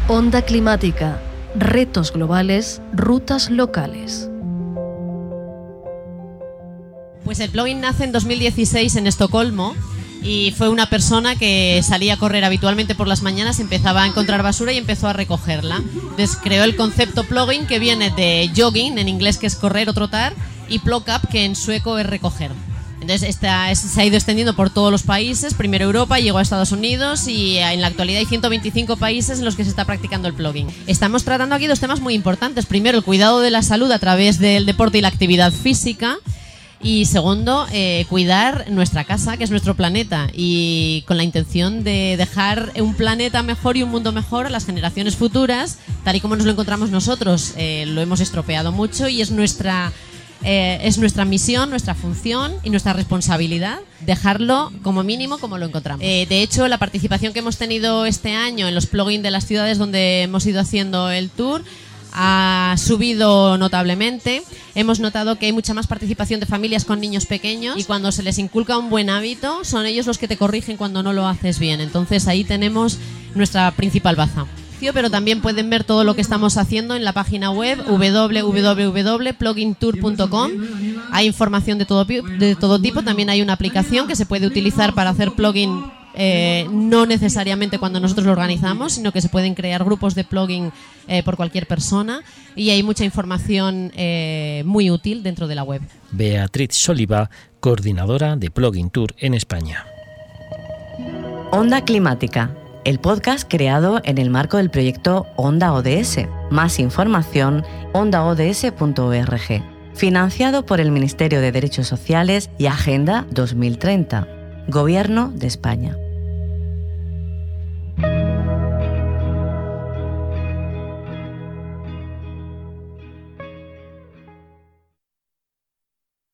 Onda climática, retos globales, rutas locales. Pues el plugin nace en 2016 en Estocolmo y fue una persona que salía a correr habitualmente por las mañanas, empezaba a encontrar basura y empezó a recogerla. Entonces creó el concepto plugin, que viene de jogging, en inglés, que es correr o trotar, y plug up, que en sueco es recoger. Entonces se ha ido extendiendo por todos los países, primero Europa, llegó a Estados Unidos y en la actualidad hay 125 países en los que se está practicando el plugin. Estamos tratando aquí dos temas muy importantes. Primero, el cuidado de la salud a través del deporte y la actividad física. Y segundo, cuidar nuestra casa, que es nuestro planeta, y con la intención de dejar un planeta mejor y un mundo mejor a las generaciones futuras, tal y como nos lo encontramos nosotros. Lo hemos estropeado mucho y es nuestra misión, nuestra función y nuestra responsabilidad dejarlo como mínimo como lo encontramos. De hecho, la participación que hemos tenido este año en los plugins de las ciudades donde hemos ido haciendo el tour ha subido notablemente. Hemos notado que hay mucha más participación de familias con niños pequeños y cuando se les inculca un buen hábito son ellos los que te corrigen cuando no lo haces bien. Entonces ahí tenemos nuestra principal baza. Pero también pueden ver todo lo que estamos haciendo en la página web www.plugintour.com. Hay información de todo tipo. También hay una aplicación que se puede utilizar para hacer plugin, no necesariamente cuando nosotros lo organizamos, sino que se pueden crear grupos de plugin por cualquier persona, y hay mucha información muy útil dentro de la web. Beatriz Soliva, coordinadora de Plugin Tour en España. Onda Climática, el podcast creado en el marco del proyecto Onda ODS. Más información, ondaods.org. Financiado por el Ministerio de Derechos Sociales y Agenda 2030. Gobierno de España.